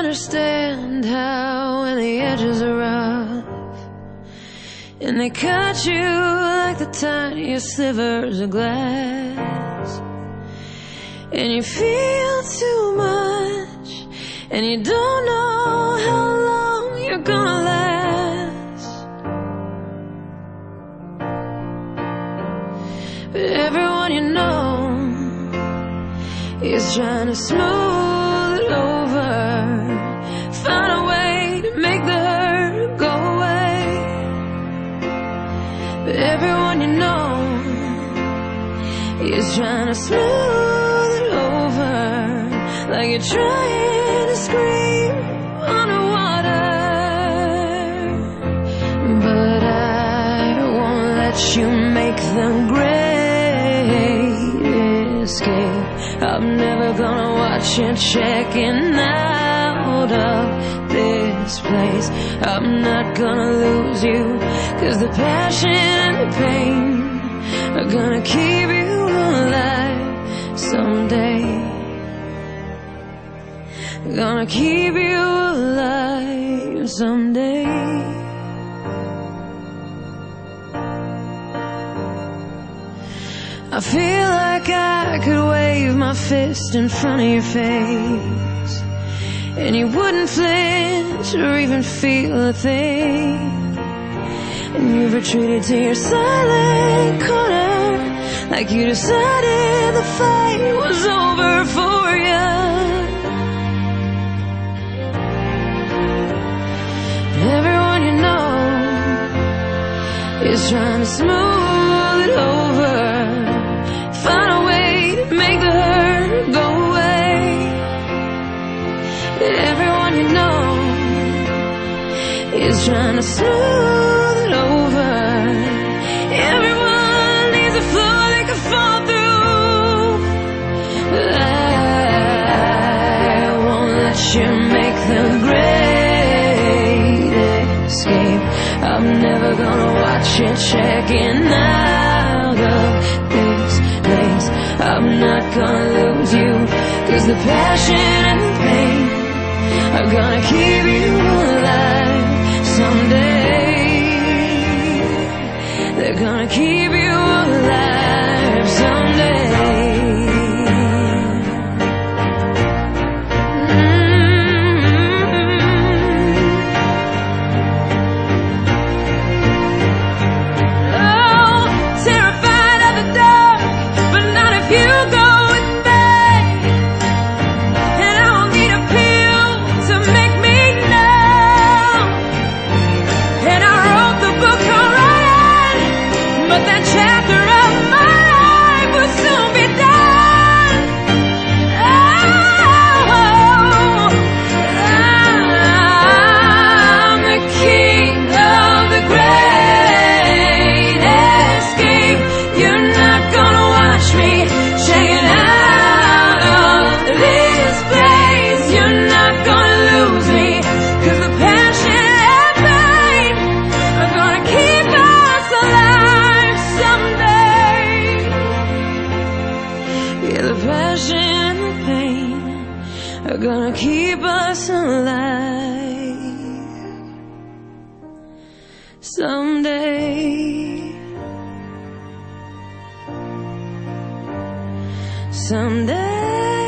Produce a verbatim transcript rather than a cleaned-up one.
understand how when the edges are rough and they cut you like the tiniest slivers of glass, and you feel too much and you don't know how long you're gonna last. But everyone you know is trying to smooth it over, find a way to make the hurt go away. But everyone you know is trying to smooth it over, like you're trying to scream underwater. But I won't let you make the great escape. I'm never gonna watch you checking out of this place. I'm not gonna lose you, 'cause the passion and the pain are gonna keep you alive someday. Gonna keep you alive someday. I feel like I could wave my fist in front of your face and you wouldn't flinch or even feel a thing. And you've retreated to your silent corner, like you decided the fight was over for you. Everyone you know is trying to smooth it over, find a way to make the hurt go away. Everyone you know is trying to smooth it over. Everyone needs a floor they can fall through. I won't let you make the great escape. I'm never gonna watch you checking out of this place. I'm not gonna lose you, 'cause the passion and the pain are gonna keep you alive someday. They're gonna keep you alive someday. Gonna keep us alive someday. Someday.